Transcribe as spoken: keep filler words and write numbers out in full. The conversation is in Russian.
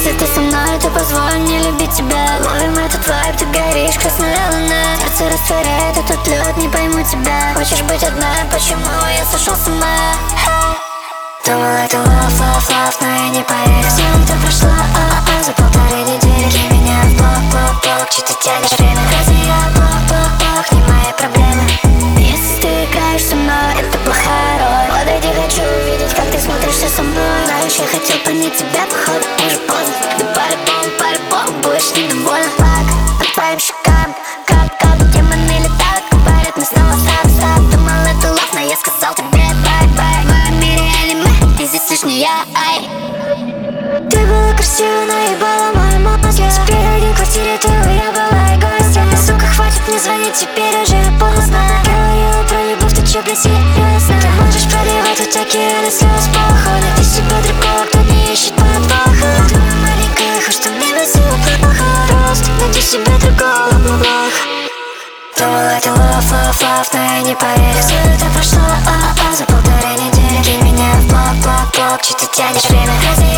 Если ты со мной, то позволь мне любить тебя. Ловим этот вайб, ты горишь, красная луна. Сердце растворяет этот лед, не пойму тебя. Хочешь быть одна, почему я сошел с ума? Думал, это love, love, love, но я не поверил. Все это прошло, а, а, за полторы недели. Ты меня в блок, блок, блок, че ты тянешь время? Разве я блок, блок, блок, не моя проблема? Если ты играешь со мной, это плохая роль. Подойди, хочу увидеть, как ты смотришься со мной. Знаешь, я хотел понять тебя, походу уже поздно. Да по-любому, по-любому будешь недовольна. Фак, по твоим щекам, как, как демоны летают. Говорят, мы снова стап, стап. Думал, это love, но я сказал тебе бай-бай. В моем мире аниме, ты здесь лишний я, ай. Ты была красива, но ебала мой мозг. Теперь один в квартире, ты я была и гостья. Сука, хватит мне звонить, теперь уже поздно. Говорила про любовь, ты чё, блядь, серьезно? Ты можешь проливать утеки до слез, походу. Ты себе другого, кто не ищет подвоха. Твоя маленькая, хоть что мне было плохо. Просто найди себе другого, бла-блах. Думал, это love, love, love, но я не поверил. Все это прошло, а, а, за полторы недели. Ты меня в блок, блок, блок, че ты тянешь время?